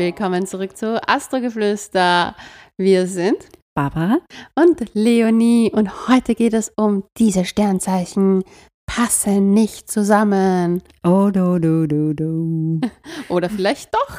willkommen zurück zu Astrogeflüster. Wir sind Barbara und Leonie und heute geht es um diese Sternzeichen passen nicht zusammen. Oh, do. Oder vielleicht doch.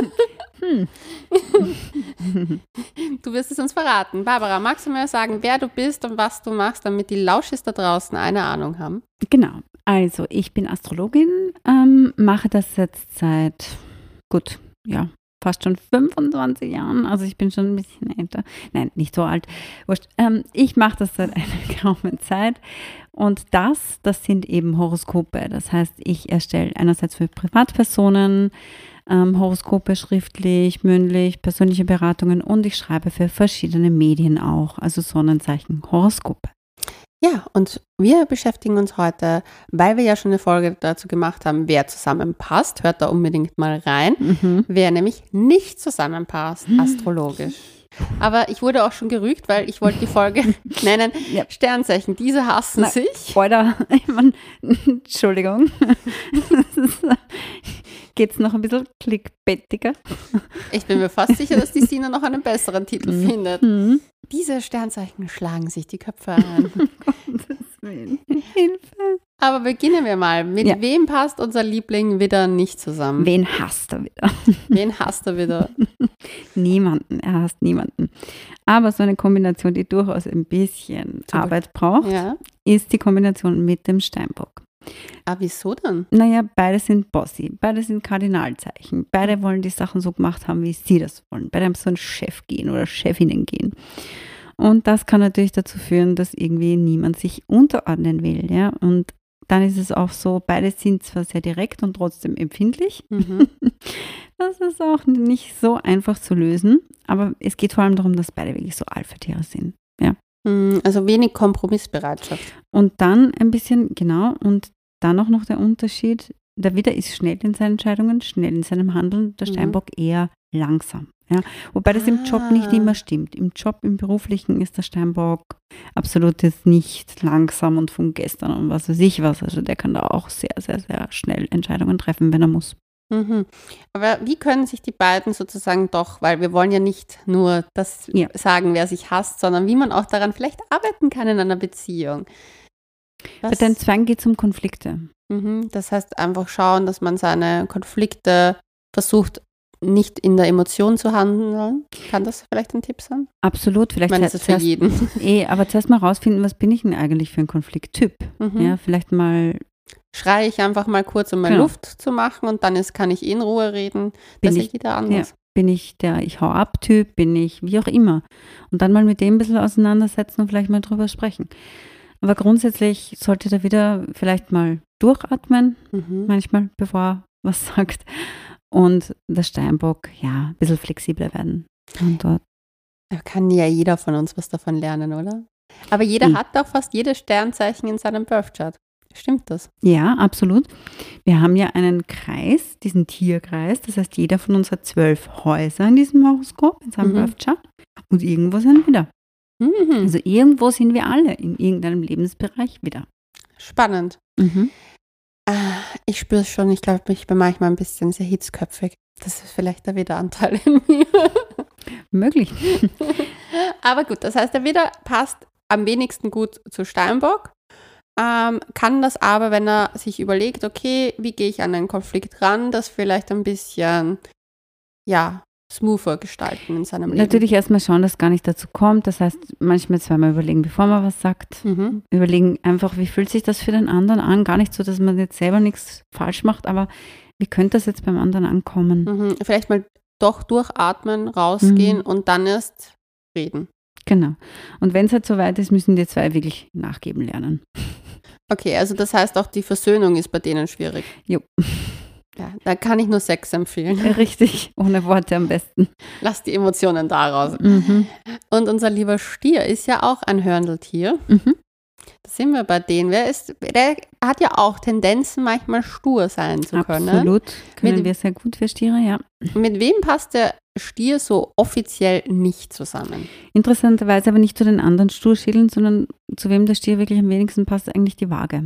Du wirst es uns verraten. Barbara, magst du mir sagen, wer du bist und was du machst, damit die Lauschis da draußen eine Ahnung haben? Genau, also ich bin Astrologin, mache das jetzt seit, fast schon 25 Jahren, also ich bin schon ein bisschen älter. Nein, nicht so alt, wurscht. Ich mache das seit einer geraumen Zeit und das sind eben Horoskope. Das heißt, ich erstelle einerseits für Privatpersonen Horoskope schriftlich, mündlich, persönliche Beratungen und ich schreibe für verschiedene Medien auch, also Sonnenzeichen, Horoskope. Ja, und wir beschäftigen uns heute, weil wir ja schon eine Folge dazu gemacht haben, wer zusammenpasst, hört da unbedingt mal rein, wer nämlich nicht zusammenpasst, astrologisch. Aber ich wurde auch schon gerügt, weil ich wollte die Folge nennen, Sternzeichen, diese hassen sich. Alter, Entschuldigung. Geht's noch ein bisschen clickbaitiger? Ich bin mir fast sicher, dass die Sina noch einen besseren Titel findet. Diese Sternzeichen schlagen sich die Köpfe ein. Hilfe. Aber beginnen wir mal. Mit wem passt unser Liebling wieder nicht zusammen? Wen hasst er wieder? Wen hasst er wieder? Niemanden, er hasst niemanden. Aber so eine Kombination, die durchaus ein bisschen Arbeit braucht, ist die Kombination mit dem Steinbock. Ah, wieso dann? Naja, beide sind Bossy, beide sind Kardinalzeichen, beide wollen die Sachen so gemacht haben, wie sie das wollen. Beide haben so einen Chef gehen oder Chefinnen gehen. Und das kann natürlich dazu führen, dass irgendwie niemand sich unterordnen will, ja. Und dann ist es auch so, beide sind zwar sehr direkt und trotzdem empfindlich. Das ist auch nicht so einfach zu lösen, aber es geht vor allem darum, dass beide wirklich so Alpha-Tiere sind, ja. Also wenig Kompromissbereitschaft. Und dann ein bisschen, und dann auch noch der Unterschied, der Widder ist schnell in seinen Entscheidungen, schnell in seinem Handeln, der Steinbock eher langsam. Ja. Wobei das im Job nicht immer stimmt. Im Job, im Beruflichen ist der Steinbock absolut jetzt nicht langsam und von gestern und was weiß ich was. Also der kann da auch sehr, sehr, sehr schnell Entscheidungen treffen, wenn er muss. Aber wie können sich die beiden sozusagen doch, weil wir wollen ja nicht nur das sagen, wer sich hasst, sondern wie man auch daran vielleicht arbeiten kann in einer Beziehung. Bei den Zweien geht es um Konflikte. Das heißt einfach schauen, dass man seine Konflikte versucht, nicht in der Emotion zu handeln. Kann das vielleicht ein Tipp sein? Absolut. Vielleicht ich meine, das ist für jeden. Aber zuerst mal rausfinden, was bin ich denn eigentlich für ein Konflikttyp? Ja, vielleicht mal schreie ich einfach mal kurz, um mal Luft zu machen und dann kann ich in Ruhe reden. Das ist jeder anders. Ja, bin ich der Ich hau ab Typ, bin ich wie auch immer. Und dann mal mit dem ein bisschen auseinandersetzen und vielleicht mal drüber sprechen. Aber grundsätzlich sollte da wieder vielleicht mal durchatmen, manchmal, bevor er was sagt. Und der Steinbock, ein bisschen flexibler werden. Und dort. Da kann ja jeder von uns was davon lernen, oder? Aber jeder hat auch fast jedes Sternzeichen in seinem Birthchart. Stimmt das? Ja, absolut. Wir haben ja einen Kreis, diesen Tierkreis. Das heißt, jeder von uns hat 12 Häuser in diesem Horoskop, in seinem Birthchart. Und irgendwo sind wieder. Also irgendwo sind wir alle in irgendeinem Lebensbereich wieder. Spannend. Ich spüre es schon, ich glaube, ich bin manchmal ein bisschen sehr hitzköpfig. Das ist vielleicht der Widderanteil in mir. Möglich. Aber gut, das heißt, der Widder passt am wenigsten gut zu Steinbock. Kann das aber, wenn er sich überlegt, okay, wie gehe ich an einen Konflikt ran, das vielleicht ein bisschen, smoother gestalten in seinem Leben. Natürlich erstmal schauen, dass gar nicht dazu kommt. Das heißt, manchmal zweimal überlegen, bevor man was sagt. Überlegen einfach, wie fühlt sich das für den anderen an? Gar nicht so, dass man jetzt selber nichts falsch macht, aber wie könnte das jetzt beim anderen ankommen? Vielleicht mal doch durchatmen, rausgehen und dann erst reden. Genau. Und wenn es halt soweit ist, müssen die zwei wirklich nachgeben lernen. Okay, also das heißt auch die Versöhnung ist bei denen schwierig. Jo. Ja, da kann ich nur Sex empfehlen. Richtig, ohne Worte am besten. Lass die Emotionen da raus. Und unser lieber Stier ist ja auch ein Hörndeltier. Da sind wir bei denen. Der hat ja auch Tendenzen, manchmal stur sein zu können. Absolut, können wir sehr gut für Stiere, ja. Mit wem passt der Stier so offiziell nicht zusammen? Interessanterweise aber nicht zu den anderen Sturschädeln, sondern zu wem der Stier wirklich am wenigsten passt, eigentlich die Waage.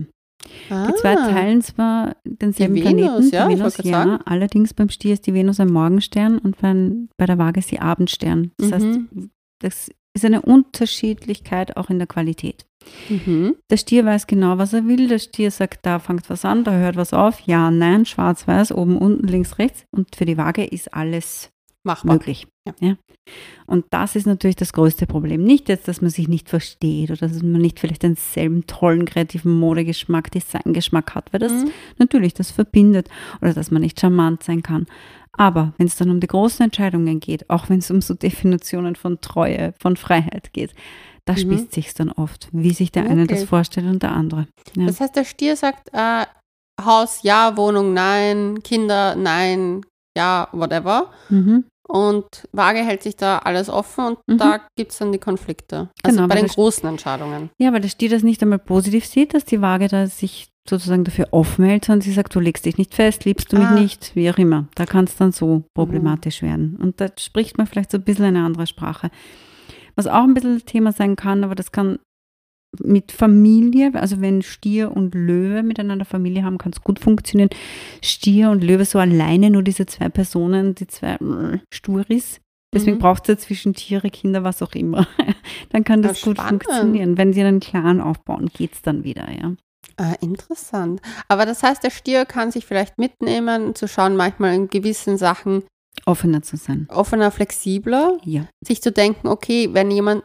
Die zwei teilen zwar denselben Die Planeten, Venus, die ja, ich Venus, wollte gerade sagen. allerdings beim Stier ist die Venus ein Morgenstern und bei der Waage ist sie Abendstern. Das heißt, das ist eine Unterschiedlichkeit auch in der Qualität. Der Stier weiß genau, was er will. Der Stier sagt, da fängt was an, da hört was auf. Ja, nein, schwarz-weiß, oben, unten, links, rechts. Und für die Waage ist alles Machbar. möglich. Ja. Und das ist natürlich das größte Problem. Nicht jetzt, dass man sich nicht versteht oder dass man nicht vielleicht denselben tollen, kreativen Modegeschmack, Designgeschmack hat, weil das natürlich das verbindet oder dass man nicht charmant sein kann. Aber wenn es dann um die großen Entscheidungen geht, auch wenn es um so Definitionen von Treue, von Freiheit geht, da spießt sich dann oft, wie sich der eine das vorstellt und der andere. Ja. Das heißt, der Stier sagt, Haus ja, Wohnung nein, Kinder nein, ja, whatever. Und Waage hält sich da alles offen und da gibt es dann die Konflikte. Also Genau, bei den großen Entscheidungen. Ja, weil der Stier das nicht einmal positiv sieht, dass die Waage da sich sozusagen dafür offen hält, sondern sie sagt, du legst dich nicht fest, liebst du mich nicht, wie auch immer. Da kann es dann so problematisch werden. Und da spricht man vielleicht so ein bisschen eine andere Sprache. Was auch ein bisschen Thema sein kann, aber das kann mit Familie, also wenn Stier und Löwe miteinander Familie haben, kann es gut funktionieren. Stier und Löwe so alleine, nur diese zwei Personen, die zwei Sturis. Deswegen braucht es ja zwischen Tiere, Kinder, was auch immer. Dann kann das gut funktionieren. Wenn sie einen Clan aufbauen, geht es dann wieder, ja. Interessant. Aber das heißt, der Stier kann sich vielleicht mitnehmen, zu schauen, manchmal in gewissen Sachen offener zu sein. Offener, flexibler. Ja. Sich zu denken, okay, wenn jemand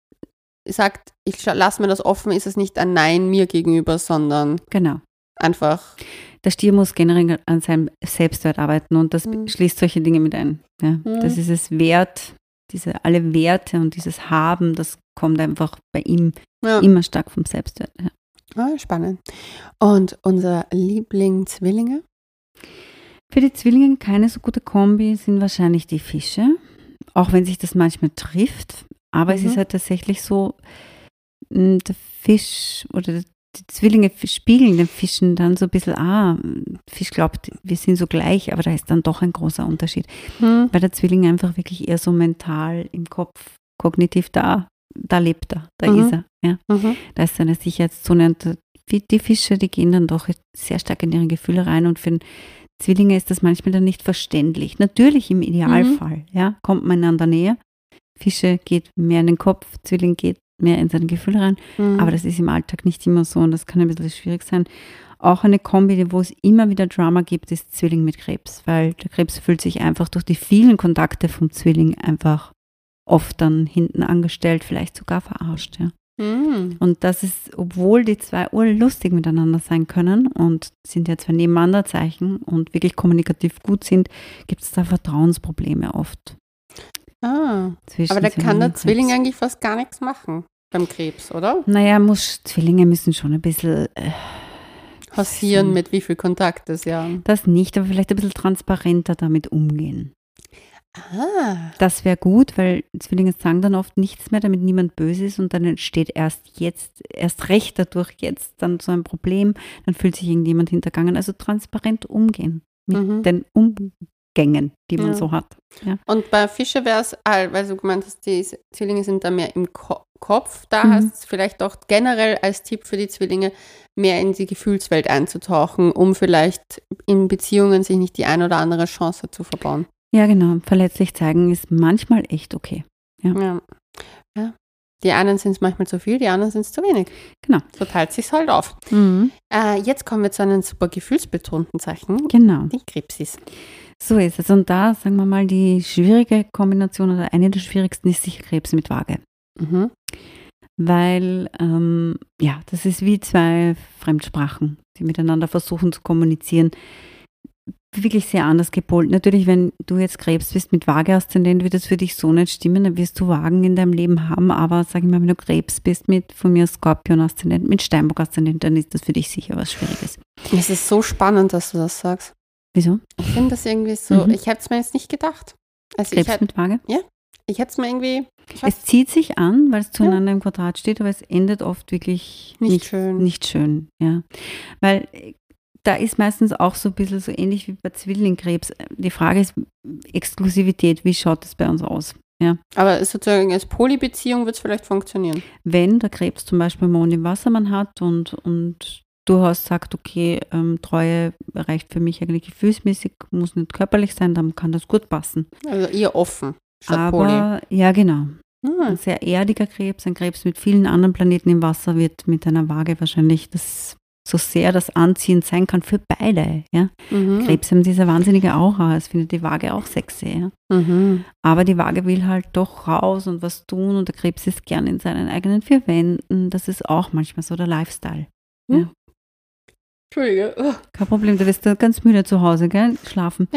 sagt, ich lasse mir das offen, ist es nicht ein Nein mir gegenüber, sondern einfach. Der Stier muss generell an seinem Selbstwert arbeiten und das schließt solche Dinge mit ein. Ja. Das ist es wert, alle Werte und dieses Haben, das kommt einfach bei ihm immer stark vom Selbstwert. Ja. Spannend. Und unser Liebling Zwillinge? Für die Zwillinge keine so gute Kombi sind wahrscheinlich die Fische, auch wenn sich das manchmal trifft. Aber es ist halt tatsächlich so, der Fisch oder die Zwillinge spiegeln den Fischen dann so ein bisschen, Fisch glaubt, wir sind so gleich, aber da ist dann doch ein großer Unterschied. Weil der Zwilling einfach wirklich eher so mental im Kopf, kognitiv da lebt er, da ist er. Ja. Da ist seine Sicherheitszone und die Fische, die gehen dann doch sehr stark in ihre Gefühle rein und für den Zwillinge ist das manchmal dann nicht verständlich. Natürlich im Idealfall, kommt man einander näher. Fische geht mehr in den Kopf, Zwilling geht mehr in seine Gefühle rein. Aber das ist im Alltag nicht immer so und das kann ein bisschen schwierig sein. Auch eine Kombi, wo es immer wieder Drama gibt, ist Zwilling mit Krebs, weil der Krebs fühlt sich einfach durch die vielen Kontakte vom Zwilling einfach oft dann hinten angestellt, vielleicht sogar verarscht. Ja. Und das ist, obwohl die zwei urlustig miteinander sein können und sind ja zwei Nebeneinanderzeichen und wirklich kommunikativ gut sind, gibt es da Vertrauensprobleme oft. Aber da kann der Zwilling eigentlich fast gar nichts machen beim Krebs, oder? Naja, Zwillinge müssen schon ein bisschen passieren, mit wie viel Kontakt es Das nicht, aber vielleicht ein bisschen transparenter damit umgehen. Das wäre gut, weil Zwillinge sagen dann oft nichts mehr, damit niemand böse ist und dann entsteht erst recht dadurch jetzt dann so ein Problem, dann fühlt sich irgendjemand hintergangen. Also transparent umgehen mit den Umgängen, die man so hat. Ja. Und bei Fische wäre es, weil du gemeint hast, die Zwillinge sind da mehr im Kopf, da heißt es vielleicht auch generell als Tipp für die Zwillinge, mehr in die Gefühlswelt einzutauchen, um vielleicht in Beziehungen sich nicht die ein oder andere Chance zu verbauen. Ja, genau. Verletzlich zeigen ist manchmal echt okay. Ja. Die einen sind es manchmal zu viel, die anderen sind es zu wenig. Genau. So teilt sich halt auf. Jetzt kommen wir zu einem super gefühlsbetonten Zeichen. Genau. Die Krebsis. So ist es. Und da, sagen wir mal, die schwierige Kombination oder eine der schwierigsten ist sicher Krebs mit Waage. Weil, das ist wie zwei Fremdsprachen, die miteinander versuchen zu kommunizieren. Wirklich sehr anders gepolt. Natürlich, wenn du jetzt Krebs bist mit Waage-Aszendent, wird das für dich so nicht stimmen, dann wirst du Wagen in deinem Leben haben, aber sag ich mal, wenn du Krebs bist mit von mir Skorpion-Aszendent, mit Steinbock-Aszendent, dann ist das für dich sicher was Schwieriges. Es ist so spannend, dass du das sagst. Wieso? Ich finde das irgendwie so, ich hätte es mir jetzt nicht gedacht. Also Krebs mit Waage? Ja, ich hätte es mir irgendwie... Es zieht sich an, weil es zueinander im Quadrat steht, aber es endet oft wirklich nicht schön. Ja. Weil da ist meistens auch so ein bisschen so ähnlich wie bei Zwillingkrebs. Die Frage ist Exklusivität, wie schaut das bei uns aus? Ja. Aber sozusagen als Polybeziehung wird es vielleicht funktionieren. Wenn der Krebs zum Beispiel Mond im Wassermann hat und du hast gesagt, okay, Treue reicht für mich eigentlich gefühlsmäßig, muss nicht körperlich sein, dann kann das gut passen. Also eher offen statt Poly. Aber, ja genau. Ein sehr erdiger Krebs, ein Krebs mit vielen anderen Planeten im Wasser wird mit einer Waage wahrscheinlich so sehr das anziehend sein kann für beide. Ja? Krebs haben diese wahnsinnige Aura, es findet die Waage auch sexy. Ja? Aber die Waage will halt doch raus und was tun und der Krebs ist gern in seinen eigenen vier Wänden. Das ist auch manchmal so der Lifestyle. Ja? Entschuldige. Kein Problem, du wirst ganz müde zu Hause, gell? Schlafen.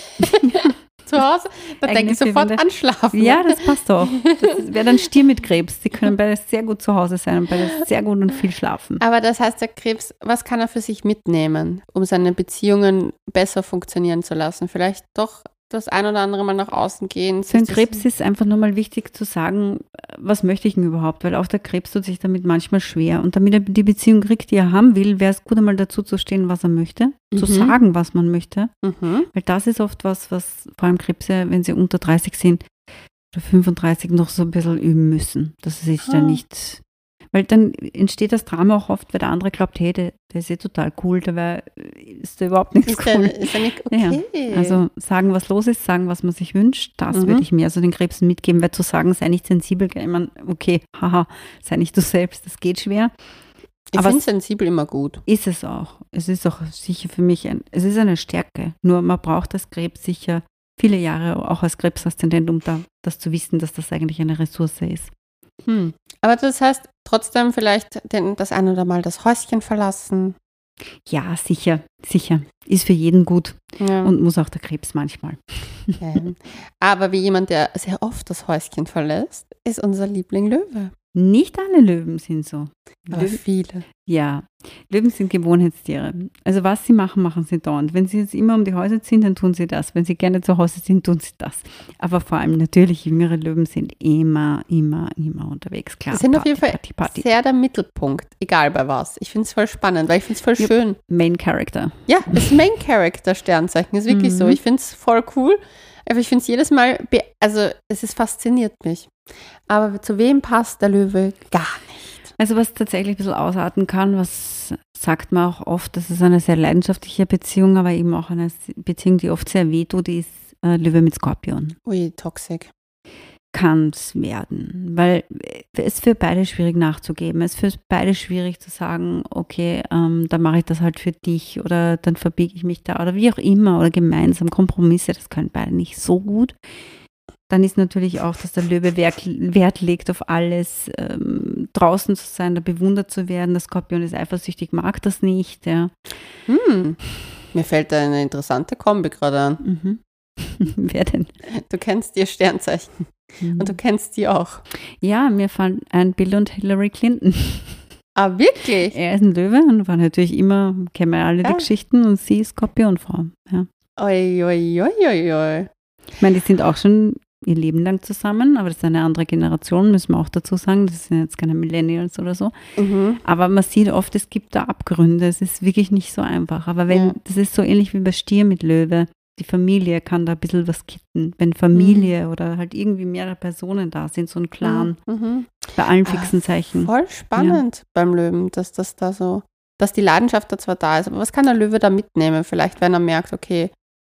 Zu Hause? Da denke ich sofort an Schlafen. Ja, das passt doch. Das wäre dann Stier mit Krebs. Die können beide sehr gut zu Hause sein und beide sehr gut und viel schlafen. Aber das heißt, der Krebs, was kann er für sich mitnehmen, um seine Beziehungen besser funktionieren zu lassen? Vielleicht doch das ein oder andere Mal nach außen gehen. Für den Krebs ist einfach nur mal wichtig zu sagen, was möchte ich denn überhaupt? Weil auch der Krebs tut sich damit manchmal schwer. Und damit er die Beziehung kriegt, die er haben will, wäre es gut, einmal dazu zu stehen, was er möchte, zu sagen, was man möchte. Weil das ist oft was vor allem Krebse, wenn sie unter 30 sind oder 35, noch so ein bisschen üben müssen. Dass sie sich da nicht... Weil dann entsteht das Drama auch oft, weil der andere glaubt, hey, der ist total cool, dabei ist der überhaupt nichts cool. Ist er nicht okay? Ja. Also sagen, was los ist, sagen, was man sich wünscht, das würde ich mir so den Krebsen mitgeben, weil zu sagen, sei nicht sensibel, ich meine, okay, haha, sei nicht du selbst, das geht schwer. Ich finde sensibel immer gut. Ist es auch. Es ist auch sicher für mich, es ist eine Stärke. Nur man braucht als Krebs sicher viele Jahre, auch als Krebsaszendent, um das zu wissen, dass das eigentlich eine Ressource ist. Aber das heißt, trotzdem vielleicht das ein oder mal das Häuschen verlassen. Ja, sicher. Ist für jeden gut und muss auch der Krebs manchmal. Aber wie jemand, der sehr oft das Häuschen verlässt, ist unser Liebling Löwe. Nicht alle Löwen sind so. Aber viele. Ja, Löwen sind Gewohnheitstiere. Also was sie machen, machen sie dauernd. Wenn sie jetzt immer um die Häuser ziehen, dann tun sie das. Wenn sie gerne zu Hause sind, tun sie das. Aber vor allem natürlich jüngere Löwen sind immer unterwegs. Klar, sie sind auf jeden Fall sehr der Mittelpunkt, egal bei was. Ich finde es voll spannend, weil ich finde es voll schön. Main Character. Ja, das Main Character Sternzeichen ist wirklich so. Ich finde es voll cool. Aber ich finde es jedes Mal, es fasziniert mich. Aber zu wem passt der Löwe gar nicht? Also was tatsächlich ein bisschen ausarten kann, was sagt man auch oft, das ist eine sehr leidenschaftliche Beziehung, aber eben auch eine Beziehung, die oft sehr wehtut, die ist Löwe mit Skorpion. Ui, toxisch. Kann es werden, weil es für beide schwierig nachzugeben. Es ist für beide schwierig zu sagen, okay, dann mache ich das halt für dich oder dann verbiege ich mich da oder wie auch immer oder gemeinsam Kompromisse, das können beide nicht so gut. Dann ist natürlich auch, dass der Löwe Wert legt auf alles, draußen zu sein, da bewundert zu werden. Der Skorpion ist eifersüchtig, mag das nicht. Ja. Mir fällt da eine interessante Kombi gerade an. Wer denn? Du kennst ihr Sternzeichen und du kennst die auch. Ja, mir fallen ein Bill und Hillary Clinton. Ah, wirklich? Er ist ein Löwe und war natürlich immer, kennen wir alle die Geschichten, und sie ist Skorpionfrau. Ja. Oi. Ich meine, die sind auch schon ihr Leben lang zusammen, aber das ist eine andere Generation, müssen wir auch dazu sagen. Das sind jetzt keine Millennials oder so. Aber man sieht oft, es gibt da Abgründe. Es ist wirklich nicht so einfach. Aber das ist so ähnlich wie bei Stier mit Löwe. Die Familie kann da ein bisschen was kitten. Wenn Familie oder halt irgendwie mehrere Personen da sind, so ein Clan. Bei allen fixen Zeichen. Voll spannend beim Löwen, dass das da so, dass die Leidenschaft da zwar da ist, aber was kann der Löwe da mitnehmen? Vielleicht, wenn er merkt, okay,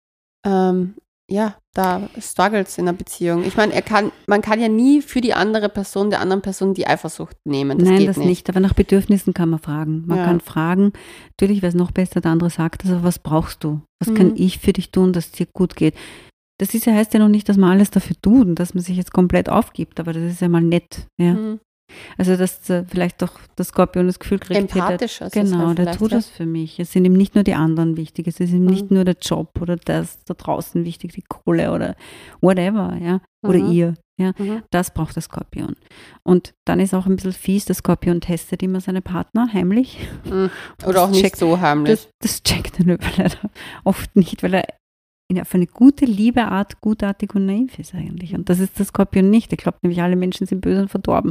da struggles in einer Beziehung. Ich meine, man kann ja nie für die andere Person, der anderen Person die Eifersucht nehmen. Das geht nicht. Aber nach Bedürfnissen kann man fragen. Man kann fragen, natürlich wäre es noch besser, der andere sagt das, aber was brauchst du? Was kann ich für dich tun, dass es dir gut geht? Das heißt ja noch nicht, dass man alles dafür tut und dass man sich jetzt komplett aufgibt, aber das ist ja mal nett. Ja. Also, dass vielleicht doch der Skorpion das Gefühl kriegt, empathischer. Genau, der tut das für mich. Es sind ihm nicht nur die anderen wichtig, es ist ihm nicht nur der Job oder das da draußen wichtig, die Kohle oder whatever, ja, oder ihr. Ja, das braucht der Skorpion. Und dann ist auch ein bisschen fies, der Skorpion testet immer seine Partner heimlich. Oder auch nicht so heimlich. Das checkt der Löwe leider oft nicht, weil er auf eine gute, liebe Art gutartig und naiv ist eigentlich. Und das ist der Skorpion nicht. Er glaubt nämlich, alle Menschen sind böse und verdorben.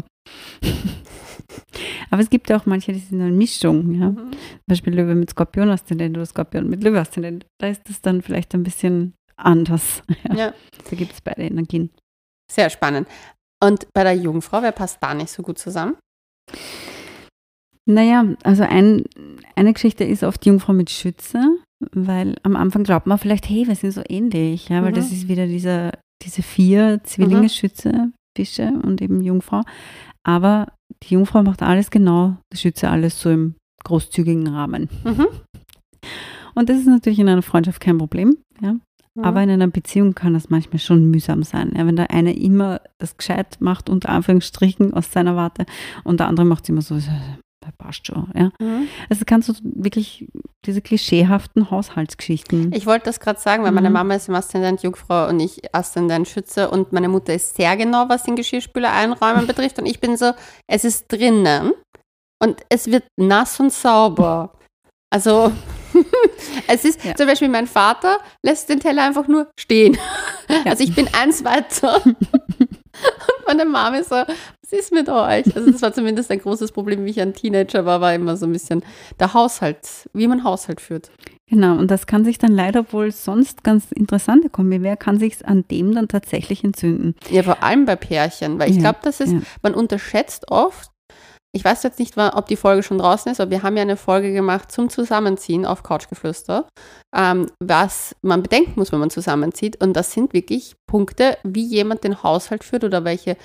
Aber es gibt ja auch manche, die sind eine Mischung. Ja? Zum Beispiel Löwe mit Skorpion-Aszendent oder Skorpion mit Löwe-Aszendent. Da ist das dann vielleicht ein bisschen anders. Ja. Da gibt es beide Energien. Sehr spannend. Und bei der Jungfrau, wer passt da nicht so gut zusammen? Naja, also eine Geschichte ist oft Jungfrau mit Schütze, weil am Anfang glaubt man vielleicht, hey, wir sind so ähnlich, ja, weil das ist wieder diese 4 Zwillinge, Schütze, Fische und eben Jungfrau. Aber die Jungfrau macht alles genau, die Schütze alles so im großzügigen Rahmen. Und das ist natürlich in einer Freundschaft kein Problem, ja. Aber in einer Beziehung kann das manchmal schon mühsam sein. Ja, wenn der eine immer das gescheit macht, unter Anführungsstrichen aus seiner Warte, und der andere macht es immer so, passt schon. Ja. Also kannst du wirklich diese klischeehaften Haushaltsgeschichten. Ich wollte das gerade sagen, weil meine Mama ist im Aszendent Jungfrau und ich Aszendent Schütze und meine Mutter ist sehr genau, was den Geschirrspüler einräumen betrifft und ich bin so, es ist drinnen und es wird nass und sauber. Also es ist zum Beispiel, mein Vater lässt den Teller einfach nur stehen. Ja. Also ich bin eins weiter. Und meine Mama ist so, was ist mit euch? Also das war zumindest ein großes Problem, wie ich ein Teenager war immer so ein bisschen der Haushalt, wie man Haushalt führt. Genau, und das kann sich dann leider wohl sonst ganz interessante kommen. Wer kann sich an dem dann tatsächlich entzünden? Ja, vor allem bei Pärchen, weil ich glaube, das ist, man unterschätzt oft, ich weiß jetzt nicht, ob die Folge schon draußen ist, aber wir haben ja eine Folge gemacht zum Zusammenziehen auf Couchgeflüster, was man bedenken muss, wenn man zusammenzieht. Und das sind wirklich Punkte, wie jemand den Haushalt führt oder welche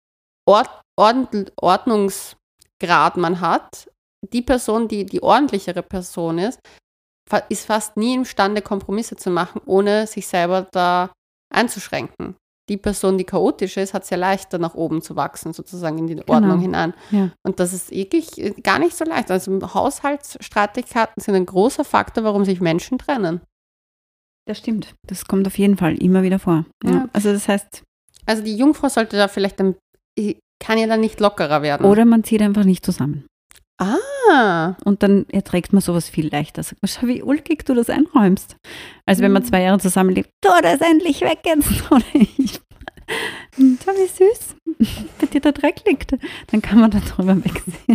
Ordnungsgrad man hat. Die Person, die ordentlichere Person ist fast nie imstande, Kompromisse zu machen, ohne sich selber da einzuschränken. Die Person, die chaotisch ist, hat es ja leichter, nach oben zu wachsen, sozusagen in die Ordnung hinein. Ja. Und das ist wirklich gar nicht so leicht. Also Haushaltsstreitigkeiten sind ein großer Faktor, warum sich Menschen trennen. Das stimmt. Das kommt auf jeden Fall immer wieder vor. Ja. Also das heißt... Also die Jungfrau sollte da vielleicht, kann ja dann nicht lockerer werden. Oder man zieht einfach nicht zusammen. Ah. Und dann erträgt man sowas viel leichter. Sagt man, schau, wie ulkig du das einräumst. Als wenn man 2 Jahre zusammenlebt. Tu das endlich weg jetzt. Oder ich. Schau, wie süß. Bei dir der Dreck liegt. Dann kann man da drüber wegsehen.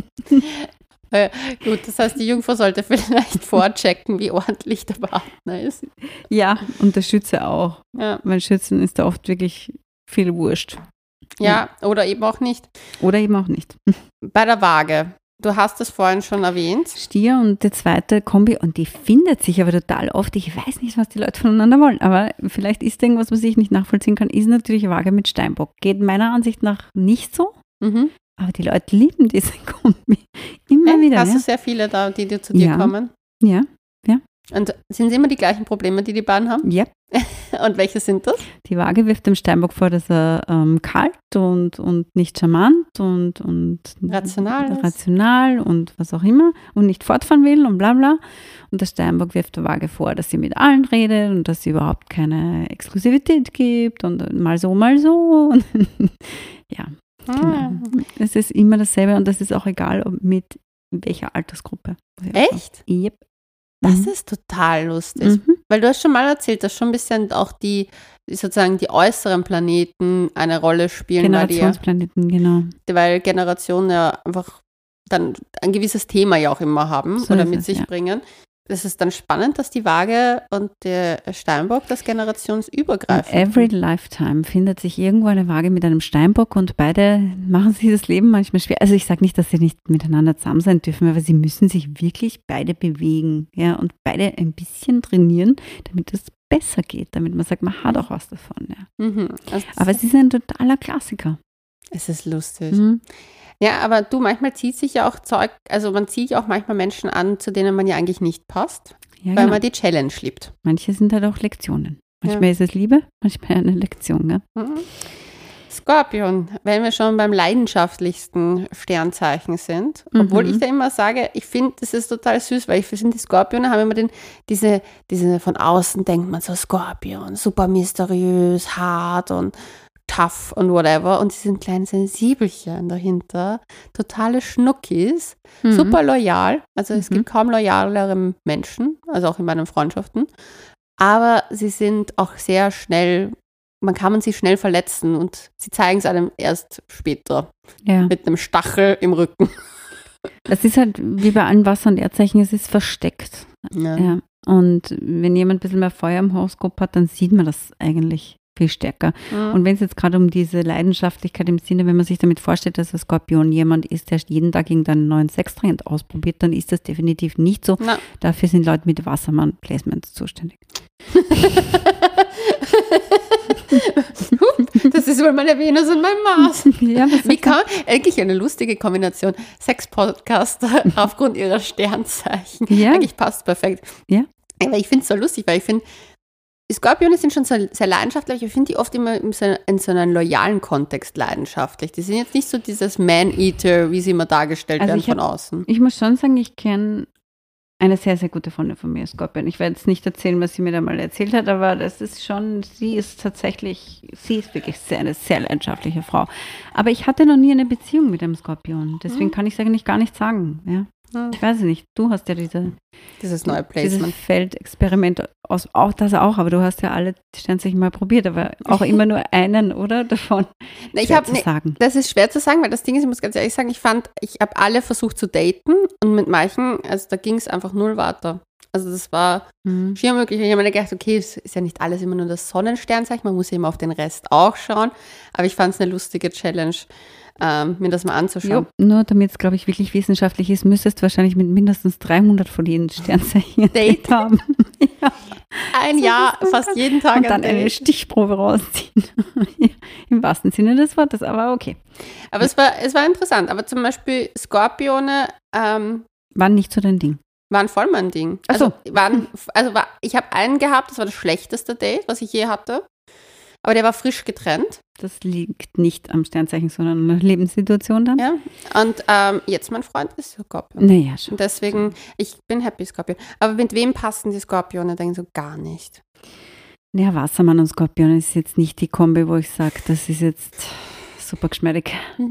Gut, das heißt, die Jungfrau sollte vielleicht vorchecken, wie ordentlich der Partner ist. Ja, und der Schütze auch. Ja. Weil Schützen ist da oft wirklich viel wurscht. Ja, oder eben auch nicht. Oder eben auch nicht. Bei der Waage. Du hast es vorhin schon erwähnt. Stier und die zweite Kombi, und die findet sich aber total oft. Ich weiß nicht, was die Leute voneinander wollen, aber vielleicht ist irgendwas, was ich nicht nachvollziehen kann, ist natürlich Waage mit Steinbock. Geht meiner Ansicht nach nicht so, aber die Leute lieben diese Kombi. Immer wieder. Hast du sehr viele da, die zu dir kommen? Ja. Und sind es immer die gleichen Probleme, die beiden haben? Ja. Und welche sind das? Die Waage wirft dem Steinbock vor, dass er kalt und nicht charmant und rational und was auch immer und nicht fortfahren will und bla bla. Und der Steinbock wirft der Waage vor, dass sie mit allen redet und dass sie überhaupt keine Exklusivität gibt und mal so, mal so. Ja, genau. Es ist immer dasselbe und das ist auch egal, ob mit welcher Altersgruppe. Echt? Yep. Das ist total lustig, weil du hast schon mal erzählt, dass schon ein bisschen auch die äußeren Planeten eine Rolle spielen. Generationsplaneten, genau. Weil Generationen ja einfach dann ein gewisses Thema ja auch immer haben oder mit sich bringen. Das ist dann spannend, dass die Waage und der Steinbock das generationsübergreifend. Every lifetime findet sich irgendwo eine Waage mit einem Steinbock und beide machen sich das Leben manchmal schwer. Also ich sage nicht, dass sie nicht miteinander zusammen sein dürfen, aber sie müssen sich wirklich beide bewegen, ja, und beide ein bisschen trainieren, damit es besser geht, damit man sagt, man hat auch was davon. Ja. Aber es ist ein totaler Klassiker. Es ist lustig. Ja, aber du, manchmal zieht sich ja auch man zieht ja auch manchmal Menschen an, zu denen man ja eigentlich nicht passt, weil man die Challenge liebt. Manche sind halt auch Lektionen. Manchmal ist es Liebe, manchmal eine Lektion. Ja? Skorpion, wenn wir schon beim leidenschaftlichsten Sternzeichen sind, obwohl ich da immer sage, ich finde, das ist total süß, weil ich finde, die Skorpione haben immer diese von außen denkt man so, Skorpion, super mysteriös, hart und tough und whatever. Und sie sind kleine Sensibelchen dahinter. Totale Schnuckis. Super loyal. Also es gibt kaum loyalere Menschen, also auch in meinen Freundschaften. Aber sie sind auch sehr schnell, man kann sie schnell verletzen und sie zeigen es einem erst später. Ja. Mit einem Stachel im Rücken. Das ist halt wie bei allen Wasser- und Erdzeichen, es ist versteckt. Ja. Und wenn jemand ein bisschen mehr Feuer im Horoskop hat, dann sieht man das eigentlich viel stärker. Und wenn es jetzt gerade um diese Leidenschaftlichkeit im Sinne, wenn man sich damit vorstellt, dass ein Skorpion jemand ist, der jeden Tag irgendeinen neuen Sextrend ausprobiert, dann ist das definitiv nicht so. Na. Dafür sind Leute mit Wassermann-Placements zuständig. Das ist wohl meine Venus und mein Mars. Ja, Wie kann eigentlich eine lustige Kombination Sex-Podcaster aufgrund ihrer Sternzeichen. Ja. Eigentlich passt perfekt. Ja. Aber ich finde es so lustig, weil ich finde, die Skorpione sind schon sehr, sehr leidenschaftlich. Ich finde die oft immer in so einem loyalen Kontext leidenschaftlich. Die sind jetzt nicht so dieses Man-Eater, wie sie immer dargestellt werden von außen. Ich muss schon sagen, ich kenne eine sehr, sehr gute Freundin von mir, Skorpion. Ich werde jetzt nicht erzählen, was sie mir da mal erzählt hat, aber das ist schon, sie ist wirklich eine sehr leidenschaftliche Frau. Aber ich hatte noch nie eine Beziehung mit einem Skorpion. Deswegen kann ich eigentlich gar nichts sagen. Ja. Ich weiß es nicht. Du hast ja dieses neue Placement. Dieses Feldexperiment auch das auch, aber du hast ja alle Sternzeichen mal probiert, aber auch immer nur einen, oder? Davon. Sagen. Das ist schwer zu sagen, weil das Ding ist, ich muss ganz ehrlich sagen, ich habe alle versucht zu daten und mit manchen, also da ging es einfach null weiter. Also das war schier möglich. Ich habe mir gedacht, okay, es ist ja nicht alles immer nur das Sonnensternzeichen, man muss ja immer auf den Rest auch schauen, aber ich fand es eine lustige Challenge, mir das mal anzuschauen. Jo, nur damit es, glaube ich, wirklich wissenschaftlich ist, müsstest du wahrscheinlich mit mindestens 300 von den Sternzeichen Date haben. Ja. Ein Jahr, fast jeden Tag. Und dann eine Stichprobe rausziehen. Im wahrsten Sinne des Wortes, aber okay. Aber es war interessant. Aber zum Beispiel Skorpione waren nicht so dein Ding. Waren voll mein Ding. Ich habe einen gehabt, das war das schlechteste Date, was ich je hatte. Aber der war frisch getrennt. Das liegt nicht am Sternzeichen, sondern an der Lebenssituation dann. Ja, und jetzt mein Freund ist Skorpion. Naja, schon. Und deswegen, ich bin happy Skorpion. Aber mit wem passen die Skorpione denn so gar nicht? Ja, Wassermann und Skorpion ist jetzt nicht die Kombi, wo ich sage, das ist jetzt super geschmeidig.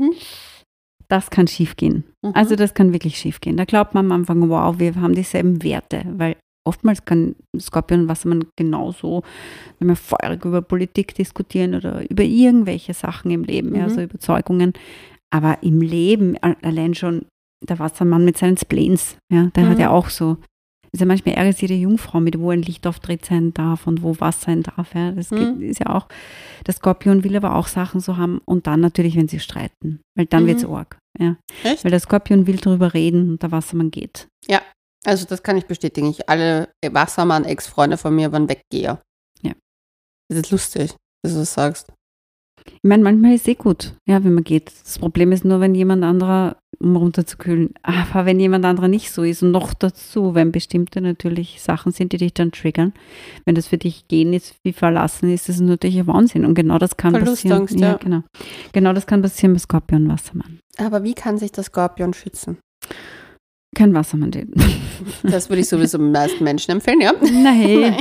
Das kann schief gehen. Also das kann wirklich schief gehen. Da glaubt man am Anfang, wow, wir haben dieselben Werte, weil oftmals kann Skorpion und Wassermann genauso feurig über Politik diskutieren oder über irgendwelche Sachen im Leben, ja, so Überzeugungen. Aber im Leben, allein schon der Wassermann mit seinen Spleens, ja, der hat ja auch so, also manchmal ärgert sich die Jungfrau mit, wo ein Lichtauftritt sein darf und wo was sein darf. Ja. Das ist ja auch, der Skorpion will aber auch Sachen so haben und dann natürlich, wenn sie streiten, weil dann wird es arg. Ja. Echt? Weil der Skorpion will darüber reden und der Wassermann geht. Ja. Also das kann ich bestätigen. Alle Wassermann-Ex-Freunde von mir waren Weggeher. Ja. Das ist lustig, dass du das sagst. Ich meine, manchmal ist es gut, ja, wenn man geht. Das Problem ist nur, wenn jemand anderer, um runterzukühlen, aber wenn jemand anderer nicht so ist und noch dazu, wenn bestimmte natürlich Sachen sind, die dich dann triggern, wenn das für dich gehen ist, wie verlassen ist, das ist natürlich ein Wahnsinn und genau das kann passieren. Ja. Genau das kann passieren bei Skorpion und Wassermann. Aber wie kann sich der Skorpion schützen? Kein Wassermann daten. Das würde ich sowieso den meisten Menschen empfehlen, ja? Nein.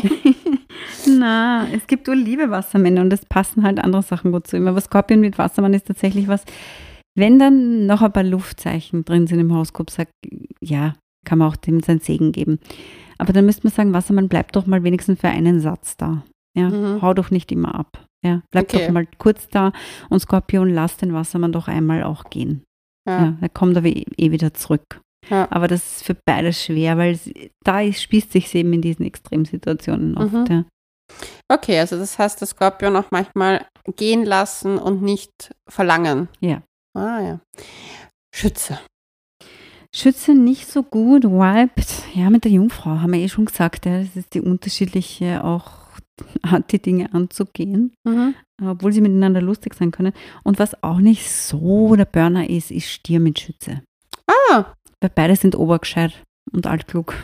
Na, es gibt nur liebe Wassermänner und es passen halt andere Sachen gut zu ihm. Aber Skorpion mit Wassermann ist tatsächlich was, wenn dann noch ein paar Luftzeichen drin sind im Horoskop, sagt, ja, kann man auch dem seinen Segen geben. Aber dann müsste man sagen, Wassermann, bleib doch mal wenigstens für einen Satz da. Ja, hau doch nicht immer ab. Ja, bleib doch mal kurz da und Skorpion, lass den Wassermann doch einmal auch gehen. Ja, er kommt aber eh wieder zurück. Ja. Aber das ist für beide schwer, weil spießt sich eben in diesen Extremsituationen oft. Ja. Okay, also das heißt, das Skorpion auch manchmal gehen lassen und nicht verlangen. Ja. Ah ja. Schütze. Schütze nicht so gut, vibet. Ja, mit der Jungfrau haben wir schon gesagt, ja, das ist die unterschiedliche auch Art, die Dinge anzugehen, obwohl sie miteinander lustig sein können. Und was auch nicht so der Burner ist Stier mit Schütze. Ah. Weil beide sind obergescheit und altklug.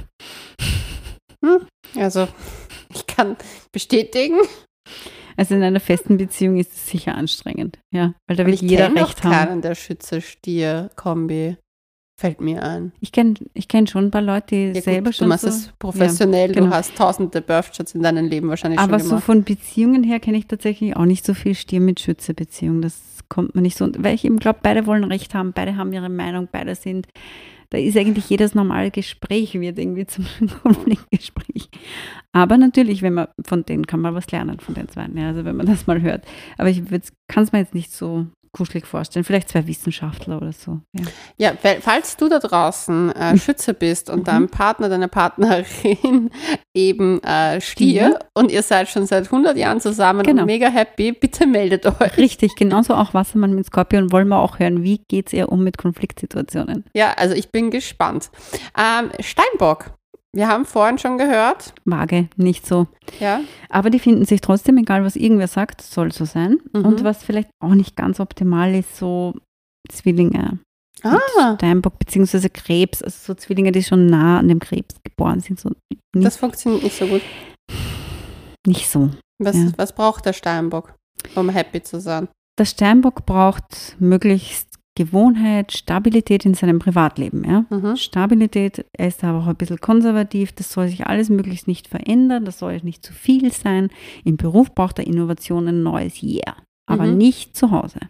Also, ich kann bestätigen. Also in einer festen Beziehung ist es sicher anstrengend. Ja, weil da will jeder recht haben. Ich kenne der Schütze-Stier-Kombi. Fällt mir ein. Ich kenn schon ein paar Leute, die selber schon. Du machst es professionell, du hast tausende Birthshots in deinem Leben wahrscheinlich schon gemacht. Aber so von Beziehungen her kenne ich tatsächlich auch nicht so viel Stier mit Schütze-Beziehung. Das kommt mir nicht so. Weil ich eben glaube, beide wollen Recht haben, beide haben ihre Meinung, beide sind. Da ist eigentlich jedes normale Gespräch wird irgendwie zum Konfliktgespräch. Aber natürlich, von denen kann man was lernen, von den zwei. Ja, also wenn man das mal hört. Aber ich kann es mir jetzt nicht so kuschelig vorstellen. Vielleicht 2 Wissenschaftler oder so. Ja, falls du da draußen Schütze bist und dein Partner, deine Partnerin eben Stier und ihr seid schon seit 100 Jahren zusammen und mega happy, bitte meldet euch. Richtig, genauso auch Wassermann mit Skorpion wollen wir auch hören. Wie geht es ihr mit Konfliktsituationen? Ja, also ich bin gespannt. Steinbock. Wir haben vorhin schon gehört. Waage, nicht so. Ja. Aber die finden sich trotzdem, egal was irgendwer sagt, soll so sein. Und was vielleicht auch nicht ganz optimal ist, so Zwillinge. Steinbock bzw. Krebs, also so Zwillinge, die schon nah an dem Krebs geboren sind. So das funktioniert nicht so gut. Nicht so. Was braucht der Steinbock, um happy zu sein? Der Steinbock braucht möglichst Gewohnheit, Stabilität in seinem Privatleben. Ja? Stabilität, er ist aber auch ein bisschen konservativ, das soll sich alles möglichst nicht verändern, das soll nicht zu viel sein. Im Beruf braucht er Innovationen, neues aber nicht zu Hause.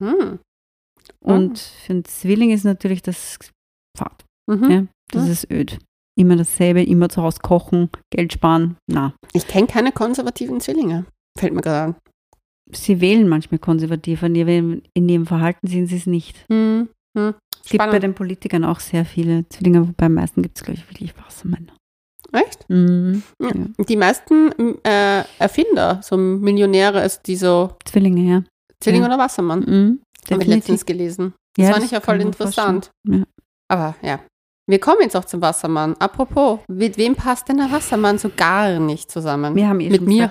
Und für einen Zwilling ist natürlich das Fahrt. Ja? Das ist öd. Immer dasselbe, immer zu Hause kochen, Geld sparen, na. Ich kenne keine konservativen Zwillinge, fällt mir gerade an. Sie wählen manchmal konservativ, in ihrem Verhalten sind sie es nicht. Es gibt bei den Politikern auch sehr viele Zwillinge, wobei am meisten gibt es, glaube ich, wirklich Wassermänner. Echt? Ja. Die meisten Erfinder, so Millionäre, also die so Zwillinge, ja. Zwillinge oder Wassermann. Habe ich letztens gelesen. Das fand ich ja voll interessant. Ja. Aber ja. Wir kommen jetzt auch zum Wassermann. Apropos, mit wem passt denn der Wassermann so gar nicht zusammen? Wir haben mit mir.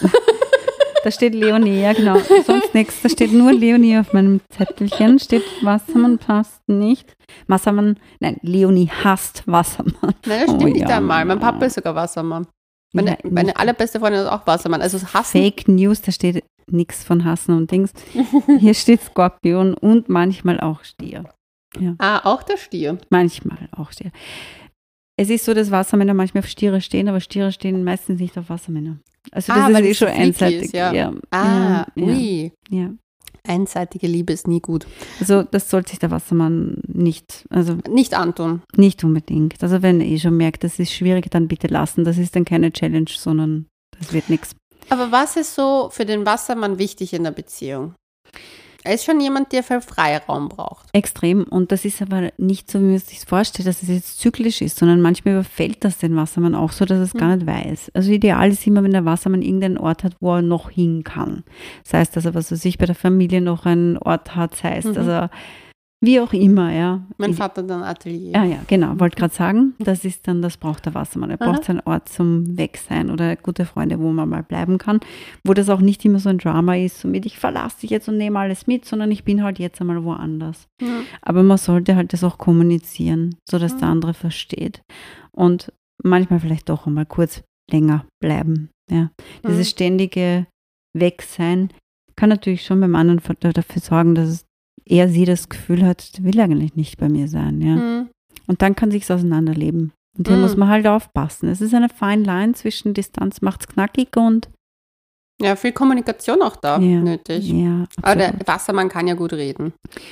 Da steht Leonie, ja genau. Sonst nichts. Da steht nur Leonie auf meinem Zettelchen. Steht Wassermann passt nicht. Leonie hasst Wassermann. Nein, das stimmt nicht einmal. Mein Papa ist sogar Wassermann. Meine allerbeste Freundin ist auch Wassermann. Also hassen. Fake News, da steht nichts von Hassen und Dings. Hier steht Skorpion und manchmal auch Stier. Ja. Auch der Stier? Manchmal auch Stier. Es ist so, dass Wassermänner manchmal auf Stiere stehen, aber Stiere stehen meistens nicht auf Wassermänner. Also das ist schon einseitig. Ist, ja. Ui. Ja. Einseitige Liebe ist nie gut. Also das sollte sich der Wassermann nicht antun. Nicht unbedingt. Also wenn er schon merkt, das ist schwierig, dann bitte lassen. Das ist dann keine Challenge, sondern das wird nichts. Aber was ist so für den Wassermann wichtig in der Beziehung? Er ist schon jemand, der viel Freiraum braucht. Extrem. Und das ist aber nicht so, wie man es sich vorstellt, dass es jetzt zyklisch ist, sondern manchmal überfällt das den Wassermann auch so, dass er es gar nicht weiß. Also ideal ist immer, wenn der Wassermann irgendeinen Ort hat, wo er noch hin kann. Das heißt, dass er, was weiß ich, bei der Familie noch einen Ort hat, das heißt, also wie auch immer, ja. Mein Vater hat ein Atelier. Ja, genau. Wollte gerade sagen, das braucht der Wassermann. Er braucht seinen Ort zum Wegsein oder gute Freunde, wo man mal bleiben kann. Wo das auch nicht immer so ein Drama ist, so mit ich verlasse dich jetzt und nehme alles mit, sondern ich bin halt jetzt einmal woanders. Aber man sollte halt das auch kommunizieren, sodass der andere versteht. Und manchmal vielleicht doch einmal kurz länger bleiben. Ja. Dieses ständige Wegsein kann natürlich schon beim anderen dafür sorgen, dass sie das Gefühl hat, der will eigentlich nicht bei mir sein. Ja. Und dann kann sich's auseinanderleben. Und hier muss man halt aufpassen. Es ist eine fine line zwischen Distanz macht's knackig und ja, viel Kommunikation auch da nötig. Ja, aber der Wassermann kann ja gut reden.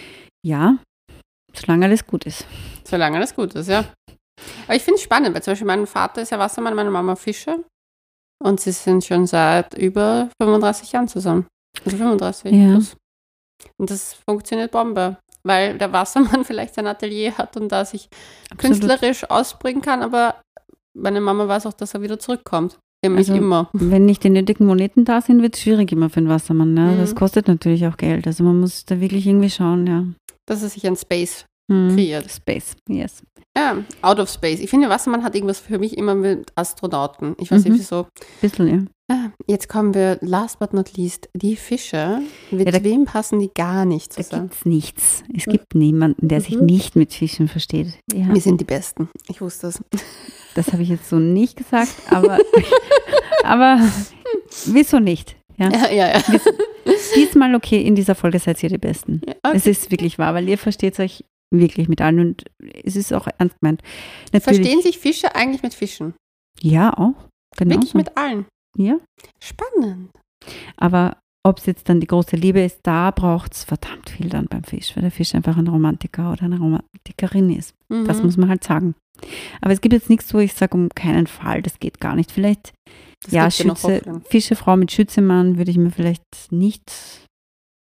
Ja, solange alles gut ist. Solange alles gut ist, ja. Aber ich finde es spannend, weil zum Beispiel mein Vater ist ja Wassermann, meine Mama Fische. Und sie sind schon seit über 35 Jahren zusammen. Also 35 plus. Und das funktioniert Bombe, weil der Wassermann vielleicht sein Atelier hat und da sich künstlerisch ausbringen kann, aber meine Mama weiß auch, dass er wieder zurückkommt. Nämlich immer. Wenn nicht die nötigen Moneten da sind, wird es schwierig immer für den Wassermann. Ne? Das kostet natürlich auch Geld. Also man muss da wirklich irgendwie schauen, ja. Dass er sich ein Space kreiert. Space, yes. Ja, out of space. Ich finde, Wassermann hat irgendwas für mich immer mit Astronauten. Ich weiß nicht, wieso. Bisschen, ja. Jetzt kommen wir, last but not least, die Fische. Mit wem passen die gar nicht zusammen? Da gibt es nichts. Es gibt niemanden, der sich nicht mit Fischen versteht. Ja. Wir sind die Besten. Ich wusste es. Das habe ich jetzt so nicht gesagt, aber wieso nicht? Ja. Diesmal okay, in dieser Folge seid ihr die Besten. Ja, okay. Es ist wirklich wahr, weil ihr versteht euch wirklich mit allen und es ist auch ernst gemeint. Verstehen sich Fische eigentlich mit Fischen? Ja, auch. Genau wirklich so. Mit allen? Ja. Spannend. Aber ob es jetzt dann die große Liebe ist, da braucht es verdammt viel dann beim Fisch, weil der Fisch einfach ein Romantiker oder eine Romantikerin ist. Das muss man halt sagen. Aber es gibt jetzt nichts, wo ich sage, um keinen Fall, das geht gar nicht. Vielleicht, Fischefrau mit Schützemann würde ich mir vielleicht nicht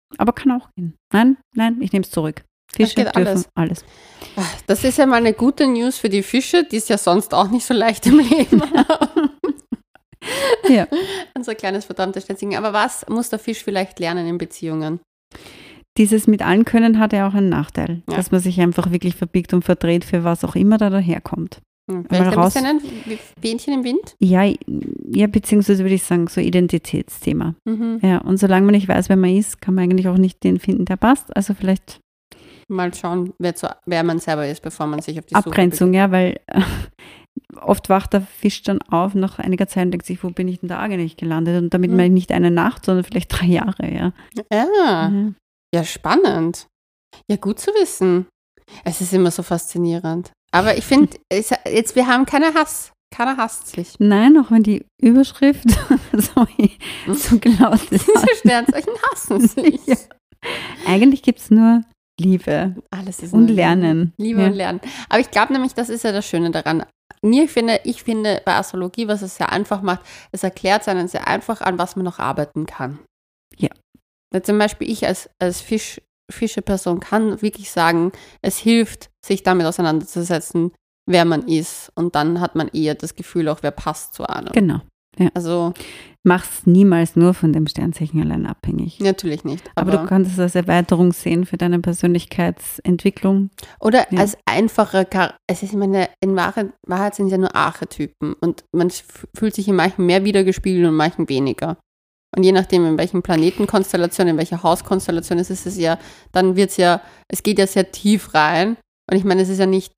Aber kann auch gehen. Nein, ich nehme es zurück. Fische geht dürfen alles. Das ist ja mal eine gute News für die Fische, die es ja sonst auch nicht so leicht im Leben haben. Ja. Unser kleines verdammtes Ständchen. Aber was muss der Fisch vielleicht lernen in Beziehungen? Dieses mit allen Können hat ja auch einen Nachteil, Ja. dass man sich einfach wirklich verbiegt und verdreht für was auch immer da daherkommt. Vielleicht ein bisschen ein Fähnchen im Wind? Ja, beziehungsweise würde ich sagen, so Identitätsthema. Mhm. Ja, und solange man nicht weiß, wer man ist, kann man eigentlich auch nicht den finden, der passt. Also vielleicht Mal schauen, wer man selber ist, bevor man sich auf die Suche Abgrenzung, ja, weil oft wacht der Fisch dann auf nach einiger Zeit und denkt sich, wo bin ich denn da eigentlich gelandet? Und damit meine ich nicht eine Nacht, sondern vielleicht 3 Jahre, ja. Ja, spannend. Ja, gut zu wissen. Es ist immer so faszinierend. Aber ich finde, jetzt wir haben keiner hasst sich. Nein, auch wenn die Überschrift so gelautet Diese Sternzeichen hassen sich. Ja. Eigentlich gibt es nur Liebe Alles ist und nur Lernen. Liebe und Lernen. Aber ich glaube nämlich, das ist ja das Schöne daran. Ich finde bei Astrologie, was es sehr einfach macht, es erklärt einen sehr einfach an, was man noch arbeiten kann. Ja. Weil zum Beispiel ich als Fische-Person kann wirklich sagen, es hilft, sich damit auseinanderzusetzen, wer man ist. Und dann hat man eher das Gefühl auch, wer passt zu einem. Genau. Ja. Also mach's niemals nur von dem Sternzeichen allein abhängig. natürlich nicht. Aber du kannst es als Erweiterung sehen für deine Persönlichkeitsentwicklung. Oder als einfache, in Wahrheit sind es ja nur Archetypen und man fühlt sich in manchen mehr wiedergespiegelt und in manchen weniger. Und je nachdem, in welchen Planetenkonstellation, in welcher Hauskonstellation es ja, dann es geht ja sehr tief rein. Und ich meine, es ist ja nicht,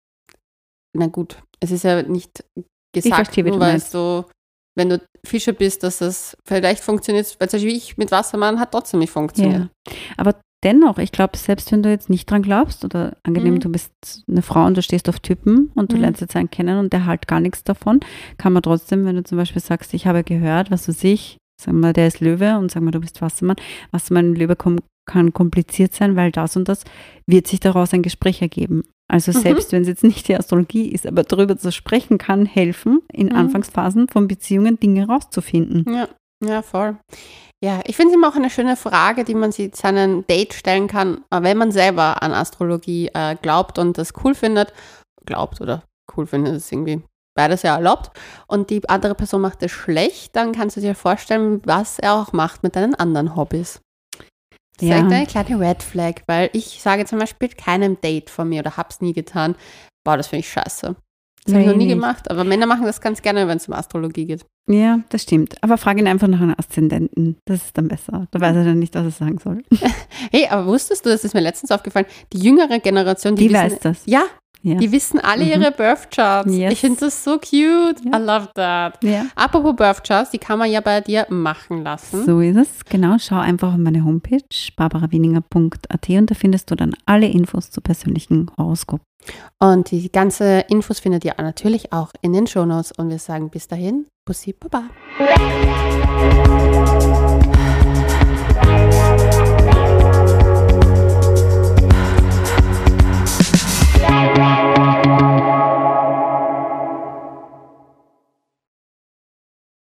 es ist ja nicht gesagt, nur weil du, wenn du Fische bist, dass das vielleicht funktioniert, weil zum Beispiel ich mit Wassermann hat trotzdem nicht funktioniert. Ja. Aber dennoch, ich glaube, selbst wenn du jetzt nicht dran glaubst oder angenehm, du bist eine Frau und du stehst auf Typen und du lernst jetzt einen kennen und der halt gar nichts davon, kann man trotzdem, wenn du zum Beispiel sagst, ich habe gehört, was weiß ich, sagen wir, der ist Löwe und sagen wir, du bist Wassermann. Wassermann und Löwe kann kompliziert sein, weil das und das wird sich daraus ein Gespräch ergeben. Also selbst wenn es jetzt nicht die Astrologie ist, aber darüber zu sprechen kann helfen, in Anfangsphasen von Beziehungen Dinge rauszufinden. Ja, voll. Ja, ich finde es immer auch eine schöne Frage, die man sich seinen Date stellen kann, wenn man selber an Astrologie glaubt und das cool findet. Glaubt oder cool findet, ist irgendwie beides ja erlaubt. Und die andere Person macht es schlecht, dann kannst du dir vorstellen, was er auch macht mit deinen anderen Hobbys. Das ist eine kleine Red Flag, weil ich sage zum Beispiel keinem Date von mir oder hab's nie getan. Boah, das finde ich scheiße. Das habe ich noch nie gemacht, aber Männer machen das ganz gerne, wenn es um Astrologie geht. Ja, das stimmt. Aber frag ihn einfach nach einem Aszendenten. Das ist dann besser. Da weiß er dann nicht, was er sagen soll. Hey, aber wusstest du, das ist mir letztens aufgefallen, die jüngere Generation, die weiß das. Ja, die wissen alle ihre Birth Charts. Yes. Ich finde das so cute. I love that. Ja. Apropos Birth Charts, die kann man ja bei dir machen lassen. So ist es. Genau, schau einfach auf meine Homepage barbarawieninger.at und da findest du dann alle Infos zu persönlichen Horoskop. Und die ganze Infos findet ihr natürlich auch in den Shownotes. Und wir sagen bis dahin, Bussi Baba.